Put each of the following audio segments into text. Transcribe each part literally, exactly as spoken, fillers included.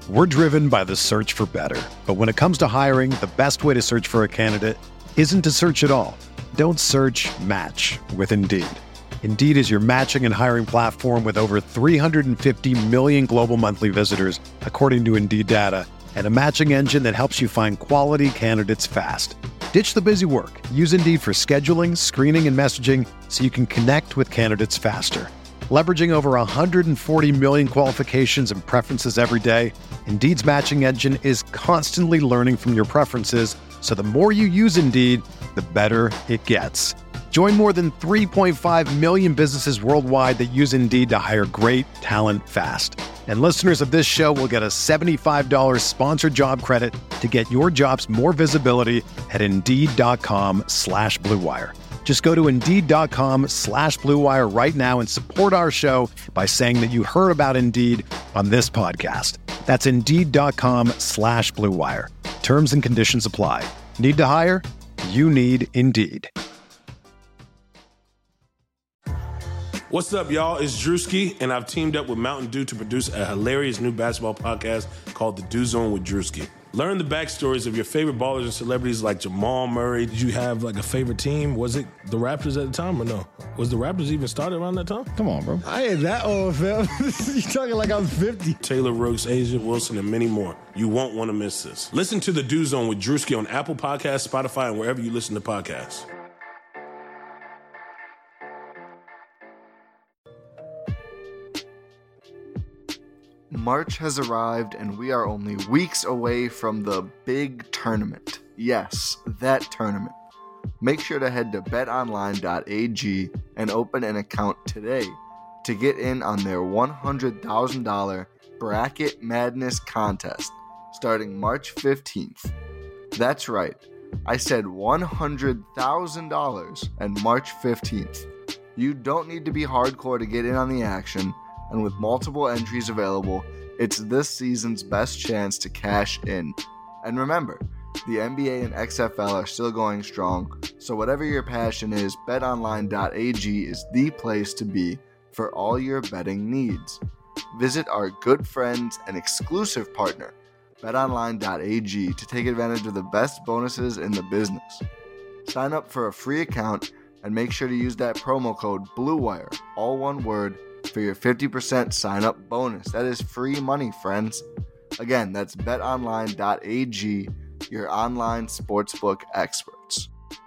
We're driven by the search for better. But when it comes to hiring, the best way to search for a candidate isn't to search at all. Don't search, match with Indeed. Indeed is your matching and hiring platform with over three hundred fifty million global monthly visitors, according to Indeed data, and a matching engine that helps you find quality candidates fast. Ditch the busy work. Use Indeed for scheduling, screening, and messaging so you can connect with candidates faster. Leveraging over one hundred forty million qualifications and preferences every day, Indeed's matching engine is constantly learning from your preferences, so the more you use Indeed, the better it gets. Join more than three point five million businesses worldwide that use Indeed to hire great talent fast. And listeners of this show will get a seventy-five dollars sponsored job credit to get your jobs more visibility at Indeed.com slash Blue Wire. Just go to Indeed.com slash Blue Wire right now and support our show by saying that you heard about Indeed on this podcast. That's Indeed.com slash Blue Wire. Terms and conditions apply. Need to hire? You need Indeed. What's up, y'all? It's Drewski, and I've teamed up with Mountain Dew to produce a hilarious new basketball podcast called The Dew Zone with Drewski. Learn the backstories of your favorite ballers and celebrities like Jamal Murray. Did you have like a favorite team? Was it the Raptors at the time or no? Was the Raptors even started around that time? Come on, bro. I ain't that old, fam. You talking like I'm fifty. Taylor Rooks, Asia Wilson, and many more. You won't want to miss this. Listen to The Dew Zone with Drewski on Apple Podcasts, Spotify, and wherever you listen to podcasts. March has arrived and we are only weeks away from the big tournament. Yes, that tournament. Make sure to head to bet online dot a g and open an account today to get in on their one hundred thousand dollars Bracket Madness contest starting March fifteenth. That's right, I said one hundred thousand dollars and March fifteenth. You don't need to be hardcore to get in on the action, and with multiple entries available, it's this season's best chance to cash in. And remember, the N B A and X F L are still going strong, so whatever your passion is, bet online dot a g is the place to be for all your betting needs. Visit our good friends and exclusive partner, bet online dot a g, to take advantage of the best bonuses in the business. Sign up for a free account and make sure to use that promo code BLUEWIRE, all one word, for your fifty percent sign-up bonus. That is free money, friends. Again, that's bet online dot a g, your online sportsbook experts.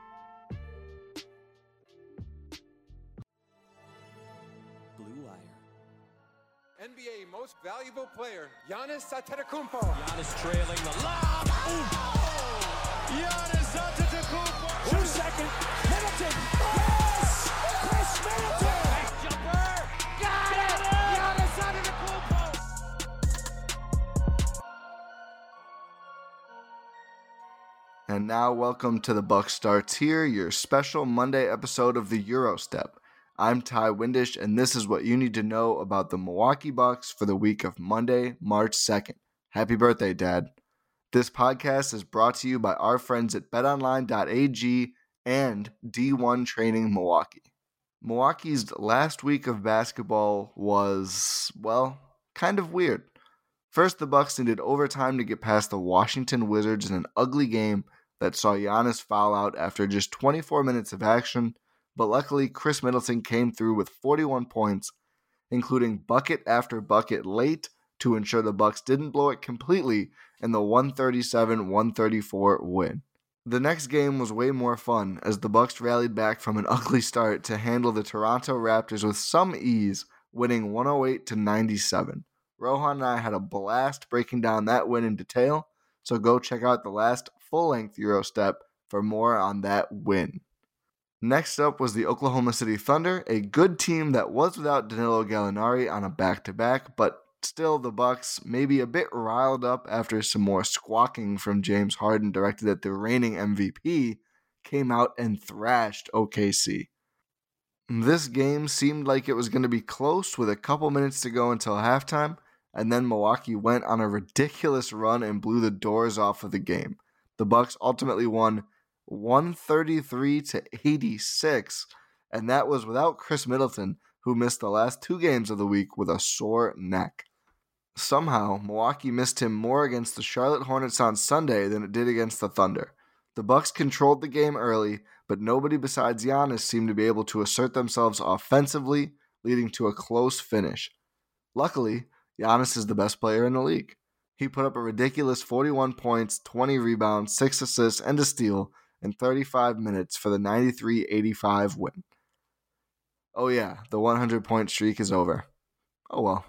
Blue Wire. N B A Most Valuable Player, Giannis Antetokounmpo. Giannis trailing the lob. Oh! Giannis Antetokounmpo. Two second. Middleton. Yes! Chris Middleton. Nice jumper. Got it! Giannis Antetokounmpo. And now, welcome to the Buck Starts Here, your special Monday episode of the Eurostep. I'm Ty Windish, and this is what you need to know about the Milwaukee Bucks for the week of Monday, March second. Happy birthday, Dad. This podcast is brought to you by our friends at bet online dot a g and D one Training Milwaukee. Milwaukee's last week of basketball was, well, kind of weird. First, the Bucks needed overtime to get past the Washington Wizards in an ugly game that saw Giannis foul out after just twenty-four minutes of action, but luckily Chris Middleton came through with forty-one points, including bucket after bucket late to ensure the Bucks didn't blow it completely in the one thirty-seven one thirty-four win. The next game was way more fun as the Bucks rallied back from an ugly start to handle the Toronto Raptors with some ease, winning one oh eight to ninety-seven. Rohan and I had a blast breaking down that win in detail, so go check out the last full-length Eurostep for more on that win. Next up was the Oklahoma City Thunder, a good team that was without Danilo Gallinari on a back-to-back, but still the Bucks maybe a bit riled up after some more squawking from James Harden directed at the reigning M V P came out and thrashed O K C. This game seemed like it was going to be close with a couple minutes to go until halftime, and then Milwaukee went on a ridiculous run and blew the doors off of the game. The Bucks ultimately won one thirty-three to eighty-six, and that was without Chris Middleton, who missed the last two games of the week with a sore neck. Somehow, Milwaukee missed him more against the Charlotte Hornets on Sunday than it did against the Thunder. The Bucks controlled the game early, but nobody besides Giannis seemed to be able to assert themselves offensively, leading to a close finish. Luckily, Giannis is the best player in the league. He put up a ridiculous forty-one points, twenty rebounds, six assists, and a steal in thirty-five minutes for the ninety-three eighty-five win. Oh yeah, the one hundred point streak is over. Oh well.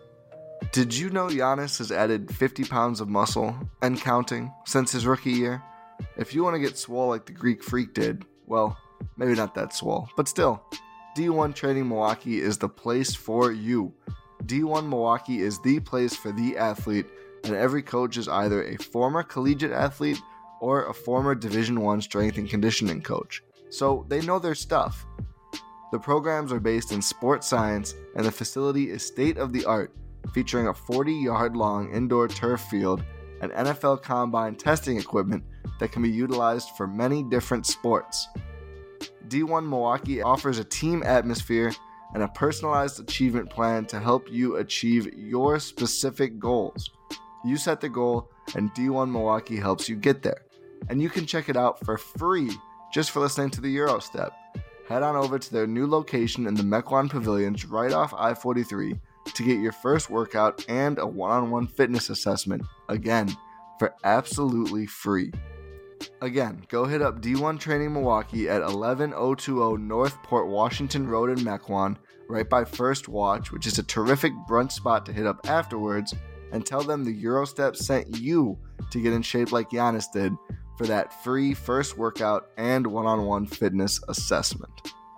Did you know Giannis has added fifty pounds of muscle, and counting, since his rookie year? If you want to get swole like the Greek Freak did, well, maybe not that swole, but still, D one Training Milwaukee is the place for you. D one Milwaukee is the place for the athlete, and every coach is either a former collegiate athlete or a former Division one strength and conditioning coach, so they know their stuff. The programs are based in sports science, and the facility is state-of-the-art, featuring a forty-yard-long indoor turf field and N F L Combine testing equipment that can be utilized for many different sports. D one Milwaukee offers a team atmosphere and a personalized achievement plan to help you achieve your specific goals. You set the goal, and D one Milwaukee helps you get there. And you can check it out for free just for listening to the Eurostep. Head on over to their new location in the Mequon Pavilions right off I forty-three to get your first workout and a one-on-one fitness assessment, again, for absolutely free. Again, go hit up D one Training Milwaukee at eleven oh twenty North Port Washington Road in Mequon, right by First Watch, which is a terrific brunch spot to hit up afterwards, and tell them the Eurostep sent you to get in shape like Giannis did for that free first workout and one-on-one fitness assessment.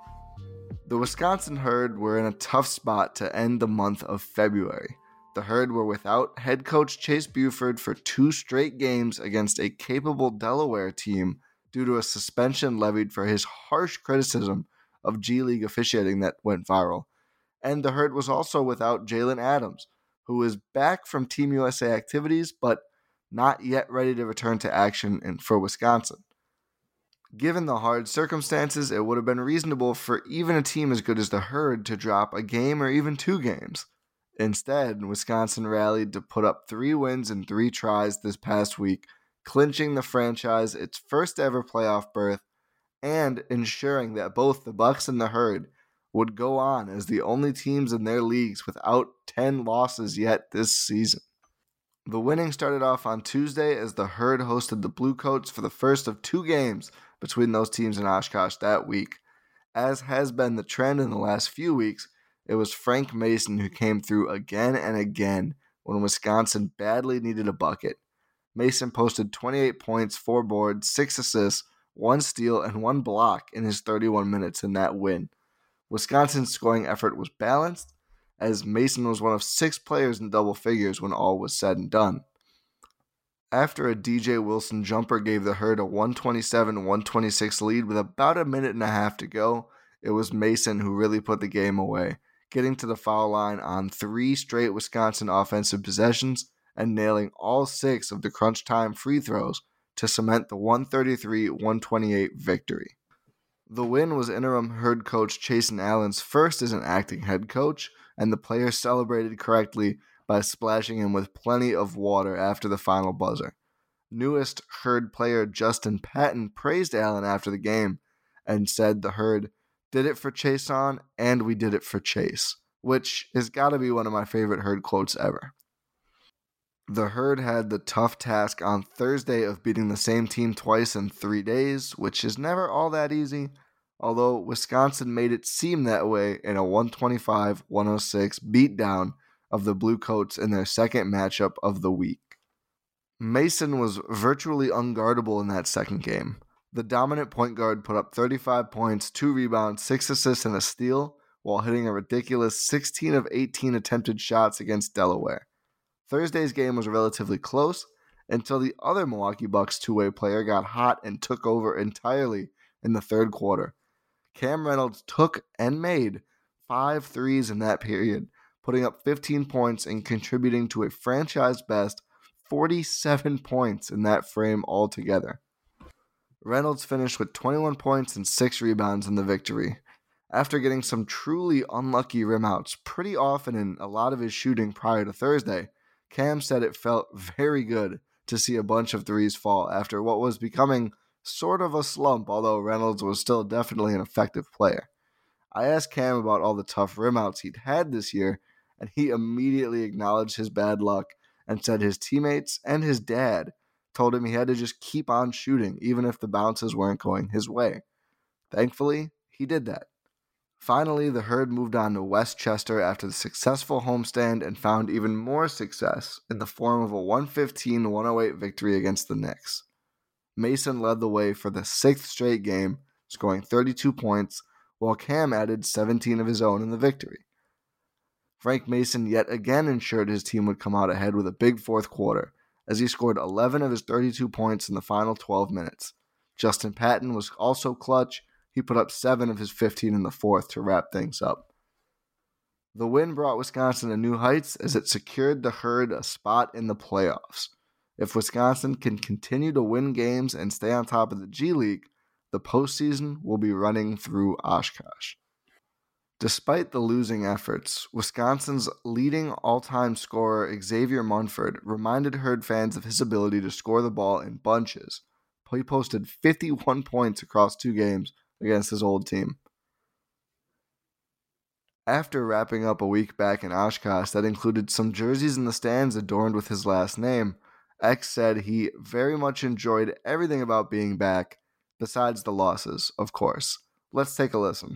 The Wisconsin Herd were in a tough spot to end the month of February. The Herd were without head coach Chase Buford for two straight games against a capable Delaware team due to a suspension levied for his harsh criticism of G League officiating that went viral. And the Herd was also without Jalen Adams, who is back from Team U S A activities but not yet ready to return to action in, for Wisconsin. Given the hard circumstances, it would have been reasonable for even a team as good as the Herd to drop a game or even two games. Instead, Wisconsin rallied to put up three wins in three tries this past week, clinching the franchise its first ever playoff berth and ensuring that both the Bucks and the Herd would go on as the only teams in their leagues without ten losses yet this season. The winning started off on Tuesday as the Herd hosted the Bluecoats for the first of two games between those teams in Oshkosh that week. As has been the trend in the last few weeks, it was Frank Mason who came through again and again when Wisconsin badly needed a bucket. Mason posted twenty-eight points, four boards, six assists, one steal, and one block in his thirty-one minutes in that win. Wisconsin's scoring effort was balanced, as Mason was one of six players in double figures when all was said and done. After a D J Wilson jumper gave the Herd a one twenty-seven one twenty-six lead with about a minute and a half to go, it was Mason who really put the game away, getting to the foul line on three straight Wisconsin offensive possessions and nailing all six of the crunch time free throws to cement the one thirty-three one twenty-eight victory. The win was interim Herd coach Chasen Allen's first as an acting head coach, and the players celebrated correctly by splashing him with plenty of water after the final buzzer. Newest Herd player Justin Patton praised Allen after the game and said the Herd did it for Chason and we did it for Chase, which has got to be one of my favorite Herd quotes ever. The Herd had the tough task on Thursday of beating the same team twice in three days, which is never all that easy, although Wisconsin made it seem that way in a one twenty-five one oh six beatdown of the Bluecoats in their second matchup of the week. Mason was virtually unguardable in that second game. The dominant point guard put up thirty-five points, two rebounds, six assists, and a steal, while hitting a ridiculous sixteen of eighteen attempted shots against Delaware. Thursday's game was relatively close until the other Milwaukee Bucks two-way player got hot and took over entirely in the third quarter. Cam Reynolds took and made five threes in that period, putting up fifteen points and contributing to a franchise-best forty-seven points in that frame altogether. Reynolds finished with twenty-one points and six rebounds in the victory. After getting some truly unlucky rimouts pretty often in a lot of his shooting prior to Thursday, Cam said it felt very good to see a bunch of threes fall after what was becoming sort of a slump, although Reynolds was still definitely an effective player. I asked Cam about all the tough rimouts he'd had this year, and he immediately acknowledged his bad luck and said his teammates and his dad told him he had to just keep on shooting even if the bounces weren't going his way. Thankfully, he did that. Finally, the Herd moved on to Westchester after the successful homestand and found even more success in the form of a one fifteen to one oh eight victory against the Knicks. Mason led the way for the sixth straight game, scoring thirty-two points, while Cam added seventeen of his own in the victory. Frank Mason yet again ensured his team would come out ahead with a big fourth quarter, as he scored eleven of his thirty-two points in the final twelve minutes. Justin Patton was also clutch. He put up seven of his fifteen in the fourth to wrap things up. The win brought Wisconsin to new heights as it secured the Herd a spot in the playoffs. If Wisconsin can continue to win games and stay on top of the G League, the postseason will be running through Oshkosh. Despite the losing efforts, Wisconsin's leading all-time scorer Xavier Munford reminded Herd fans of his ability to score the ball in bunches. He posted fifty-one points across two games against his old team. After wrapping up a week back in Oshkosh that included some jerseys in the stands adorned with his last name, X said he very much enjoyed everything about being back, besides the losses, of course. Let's take a listen.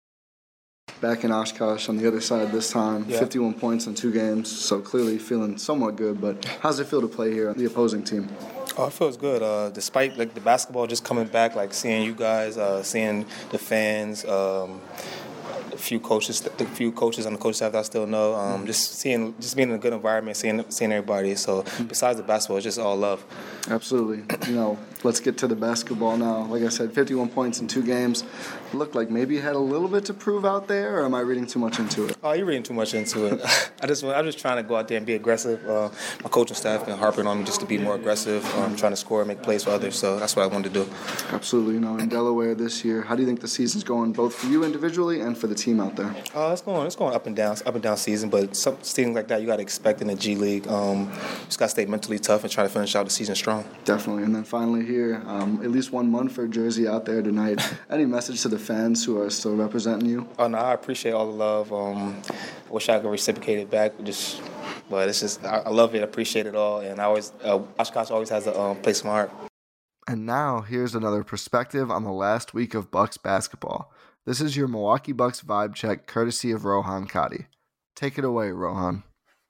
Back in Oshkosh on the other side this time, yeah. fifty-one points in two games, so clearly feeling somewhat good, but how does it feel to play here, the opposing team? Oh, it feels good. Uh, despite like the basketball just coming back, like seeing you guys, uh, seeing the fans, um, a few coaches, the few coaches on the coach staff that I still know, um, just seeing, just being in a good environment, seeing seeing everybody. So besides the basketball, it's just all love. Absolutely. You know, let's get to the basketball now. Like I said, fifty-one points in two games. Looked like maybe you had a little bit to prove out there, or am I reading too much into it? Oh, you're reading too much into it. I just, I'm just trying to go out there and be aggressive. Uh, my coaching staff been harping on me just to be more aggressive, um, trying to score and make plays for others. So that's what I wanted to do. Absolutely. You know, in Delaware this year, how do you think the season's going, both for you individually and for the team out there? Uh, it's going, it's going up and down, up and down season. But some things like that you got to expect in the G League. Um, just got to stay mentally tough and try to finish out the season strong. Definitely. And then finally here, um, at least one Munford jersey out there tonight. Any message to the fans who are still representing you? Oh, no, I appreciate all the love. Um, I wish I could reciprocate it back. Just, but it's just, I, I love it, appreciate it all. And I always, uh, Oshkosh always has a um, place in my heart. And now here's another perspective on the last week of Bucks basketball. This is your Milwaukee Bucks vibe check courtesy of Rohan Kadi. Take it away, Rohan.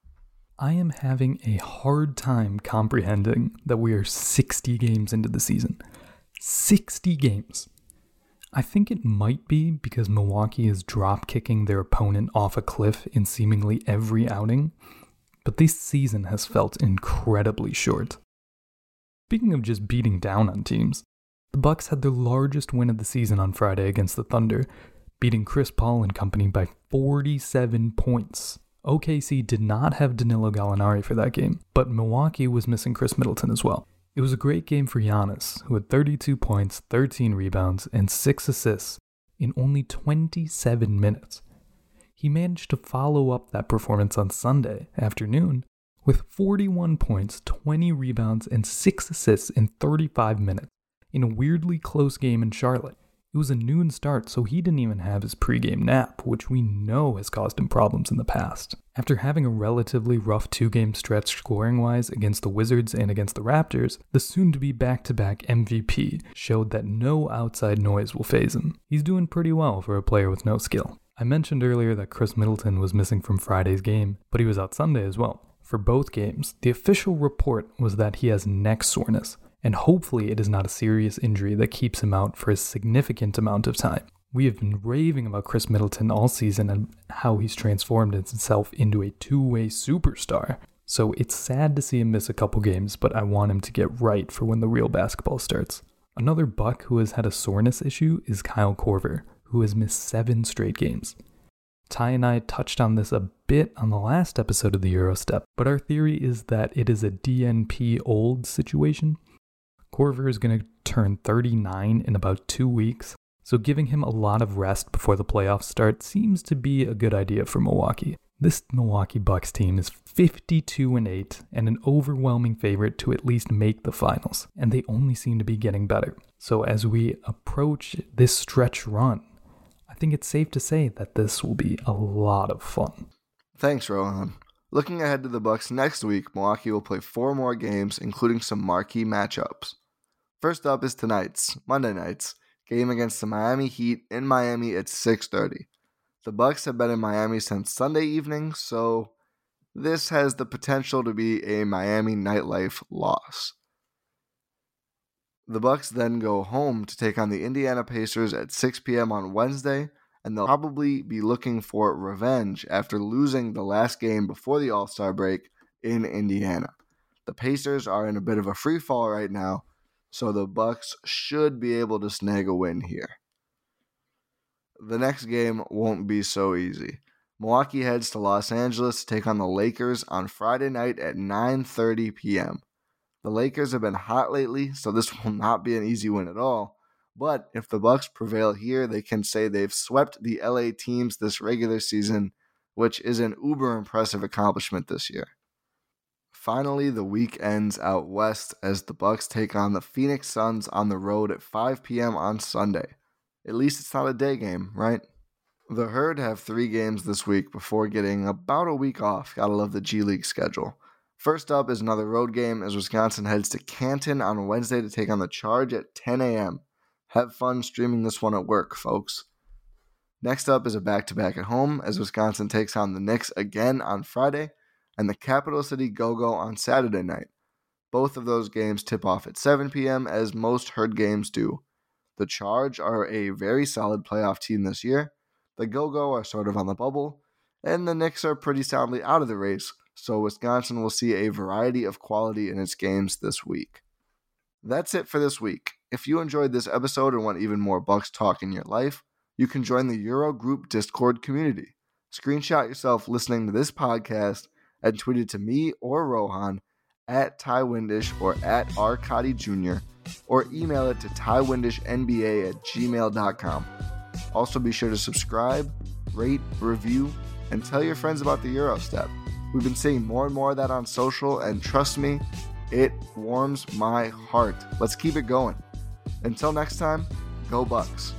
I am having a hard time comprehending that we are sixty games into the season. sixty games. I think it might be because Milwaukee is drop-kicking their opponent off a cliff in seemingly every outing, but this season has felt incredibly short. Speaking of just beating down on teams, the Bucks had their largest win of the season on Friday against the Thunder, beating Chris Paul and company by forty-seven points. O K C did not have Danilo Gallinari for that game, but Milwaukee was missing Chris Middleton as well. It was a great game for Giannis, who had thirty-two points, thirteen rebounds, and six assists in only twenty-seven minutes. He managed to follow up that performance on Sunday afternoon with forty-one points, twenty rebounds, and six assists in thirty-five minutes in a weirdly close game in Charlotte. It was a noon start, so he didn't even have his pregame nap, which we know has caused him problems in the past. After having a relatively rough two-game stretch scoring-wise against the Wizards and against the Raptors, the soon-to-be back-to-back M V P showed that no outside noise will faze him. He's doing pretty well for a player with no skill. I mentioned earlier that Chris Middleton was missing from Friday's game, but he was out Sunday as well. For both games, the official report was that he has neck soreness, and hopefully it is not a serious injury that keeps him out for a significant amount of time. We have been raving about Chris Middleton all season and how he's transformed himself into a two-way superstar. So it's sad to see him miss a couple games, but I want him to get right for when the real basketball starts. Another Buck who has had a soreness issue is Kyle Korver, who has missed seven straight games. Ty and I touched on this a bit on the last episode of the Eurostep, but our theory is that it is a D N P old situation. Korver is going to turn thirty-nine in about two weeks, so giving him a lot of rest before the playoffs start seems to be a good idea for Milwaukee. This Milwaukee Bucks team is fifty-two and eight and an overwhelming favorite to at least make the finals, and they only seem to be getting better. So as we approach this stretch run, I think it's safe to say that this will be a lot of fun. Thanks, Rohan. Looking ahead to the Bucks next week, Milwaukee will play four more games, including some marquee matchups. First up is tonight's, Monday night's, game against the Miami Heat in Miami at six thirty. The Bucks have been in Miami since Sunday evening, so this has the potential to be a Miami nightlife loss. The Bucks then go home to take on the Indiana Pacers at six p.m. on Wednesday, and they'll probably be looking for revenge after losing the last game before the All-Star break in Indiana. The Pacers are in a bit of a free fall right now, so the Bucks should be able to snag a win here. The next game won't be so easy. Milwaukee heads to Los Angeles to take on the Lakers on Friday night at nine thirty p.m. The Lakers have been hot lately, so this will not be an easy win at all. But if the Bucks prevail here, they can say they've swept the L A teams this regular season, which is an uber impressive accomplishment this year. Finally, the week ends out west as the Bucks take on the Phoenix Suns on the road at five p.m. on Sunday. At least it's not a day game, right? The Herd have three games this week before getting about a week off. Gotta love the G League schedule. First up is another road game as Wisconsin heads to Canton on Wednesday to take on the Charge at ten a.m. Have fun streaming this one at work, folks. Next up is a back-to-back at home as Wisconsin takes on the Knicks again on Friday and the Capital City Go-Go on Saturday night. Both of those games tip off at seven p.m. as most Herd games do. The Charge are a very solid playoff team this year. The Go-Go are sort of on the bubble, and the Knicks are pretty soundly out of the race, so Wisconsin will see a variety of quality in its games this week. That's it for this week. If you enjoyed this episode and want even more Bucks talk in your life, you can join the Euro Group Discord community. Screenshot yourself listening to this podcast and tweet it to me or Rohan at Ty Windish or at Arcadi Junior, or email it to tywindishnba at gmail dot com. Also be sure to subscribe, rate, review, and tell your friends about the Eurostep. We've been seeing more and more of that on social, and trust me, it warms my heart. Let's keep it going. Until next time, go Bucks.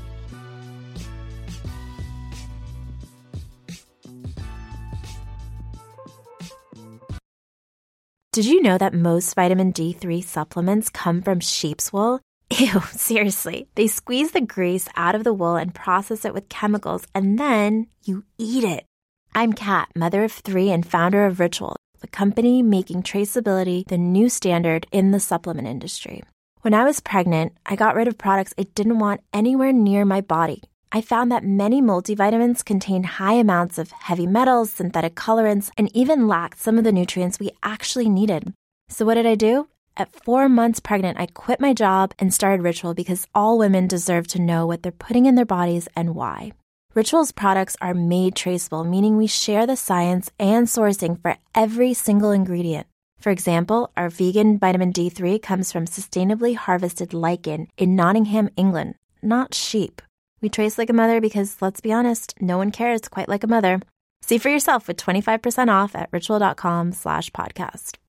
Did you know that most vitamin D three supplements come from sheep's wool? Ew, seriously. They squeeze the grease out of the wool and process it with chemicals, and then you eat it. I'm Kat, mother of three and founder of Ritual, the company making traceability the new standard in the supplement industry. When I was pregnant, I got rid of products I didn't want anywhere near my body. I found that many multivitamins contain high amounts of heavy metals, synthetic colorants, and even lacked some of the nutrients we actually needed. So what did I do? At four months pregnant, I quit my job and started Ritual because all women deserve to know what they're putting in their bodies and why. Ritual's products are made traceable, meaning we share the science and sourcing for every single ingredient. For example, our vegan vitamin D three comes from sustainably harvested lichen in Nottingham, England, not sheep. We trace like a mother because, let's be honest, no one cares quite like a mother. See for yourself with twenty-five percent off at ritual.com slash podcast.